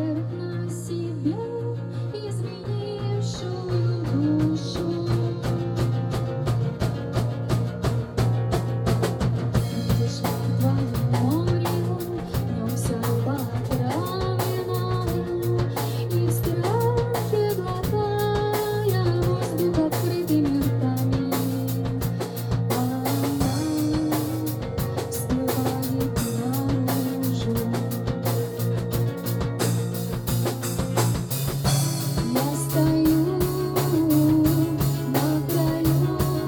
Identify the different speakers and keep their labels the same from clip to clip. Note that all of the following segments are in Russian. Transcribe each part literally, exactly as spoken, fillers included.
Speaker 1: на себе изменившую душу. Пришла к твоему морю, днем вся потравлена, и в страхе глотая воздух открытыми ртами. Она всплывает наружу. Я стою на краю,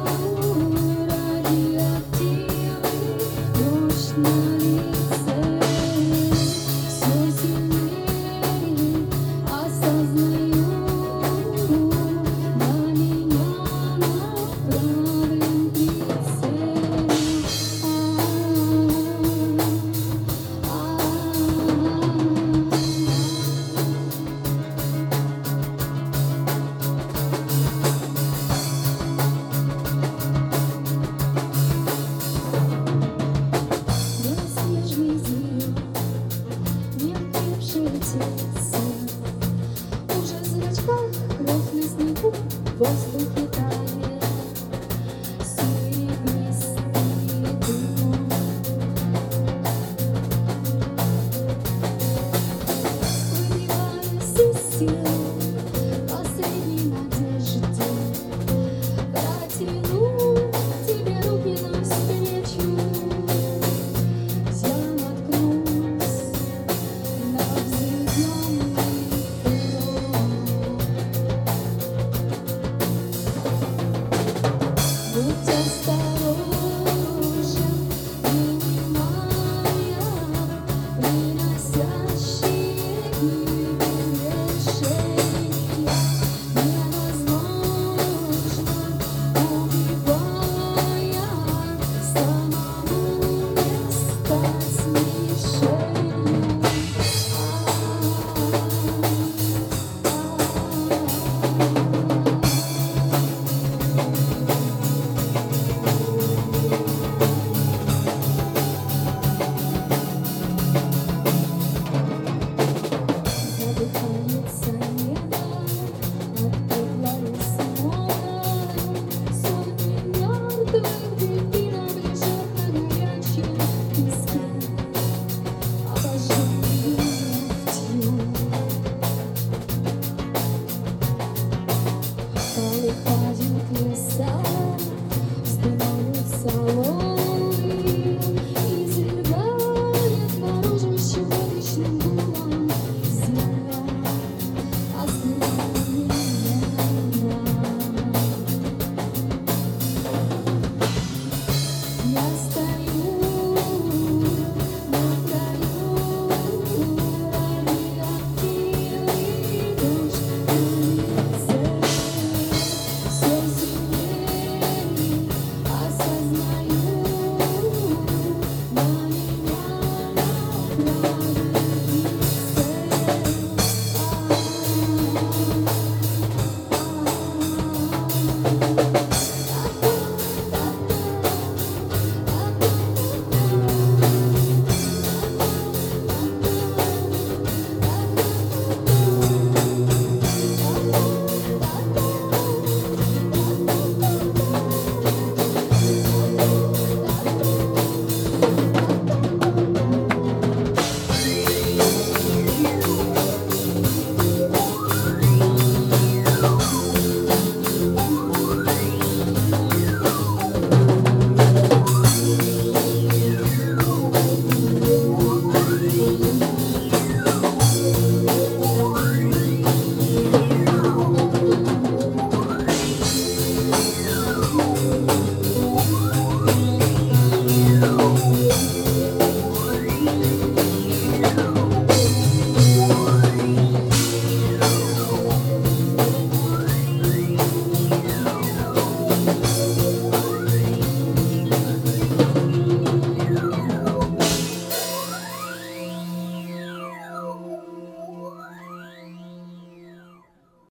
Speaker 1: радиоактивный дождь на лице. Все сильнее осознаю, на меня направлен прицел. Белоснежный зверь, не успевший теться, уже в зрачках кровь на снегу, в воздухе тает серебристый дым. Выбиваясь из сил, последней надежде, протяну тебе руки навстречу. Я наткнусь на взрывной пирог. Будь осторожен, внимая, приносящие дни.